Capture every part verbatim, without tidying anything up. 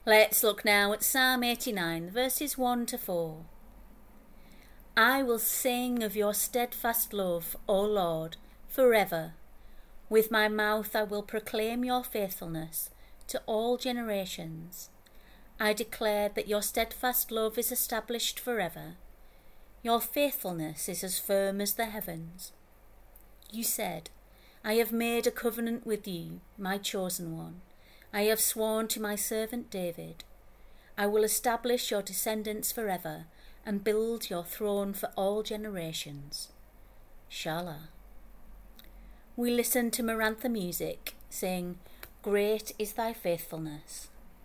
Let's look now at Psalm eighty-nine, verses one to four. I will sing of your steadfast love, O Lord, forever. With my mouth I will proclaim your faithfulness to all generations. I declare that your steadfast love is established forever. Your faithfulness is as firm as the heavens. You said, I have made a covenant with you, my chosen one. I have sworn to my servant David. I will establish your descendants forever and build your throne for all generations. Shala. We listen to Marantha music, sing, Great is thy faithfulness.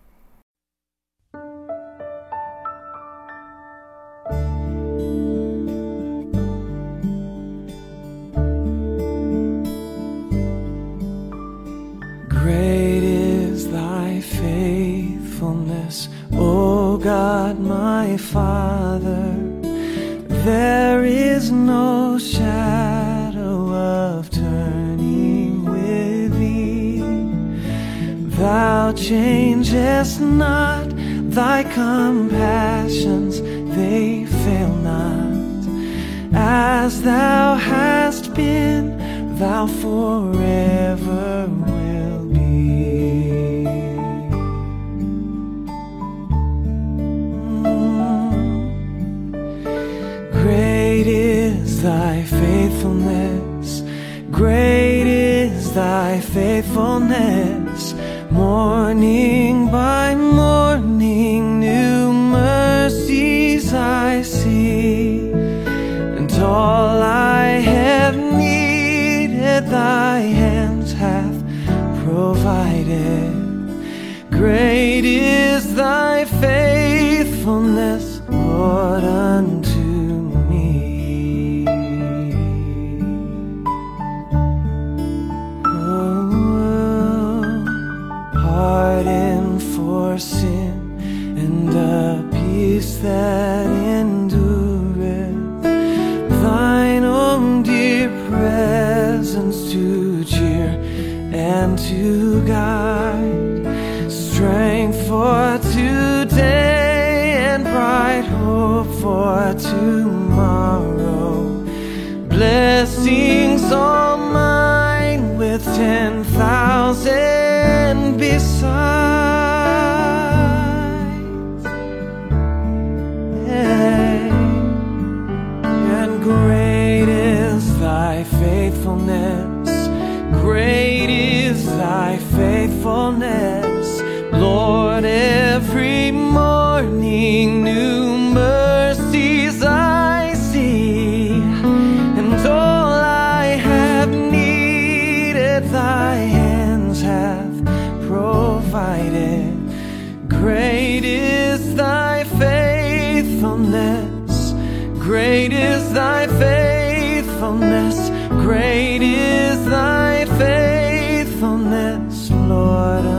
Great is thy faithfulness, O God my Father. There is no shadow of turning with thee. Thou changest not, thy compassions, they fail not. As thou hast been, thou forever will be. Great is thy faithfulness, great is thy faithfulness. Morning by morning new mercies I see, and all I have needed thy hands hath provided. Great is thy faithfulness, Lord, unto me. Oh, pardon for sin and a peace that endureth, thine own dear presence to cheer and to guide, strength for today and bright hope for tomorrow. Blessings all mine with ten thousand besides. Hey. And great is thy faithfulness, great is thy faithfulness, Lord. Every morning new mercies I see, and all I have needed thy hands have provided. Great is thy faithfulness, great is thy faithfulness, great is thy faithfulness, Lord.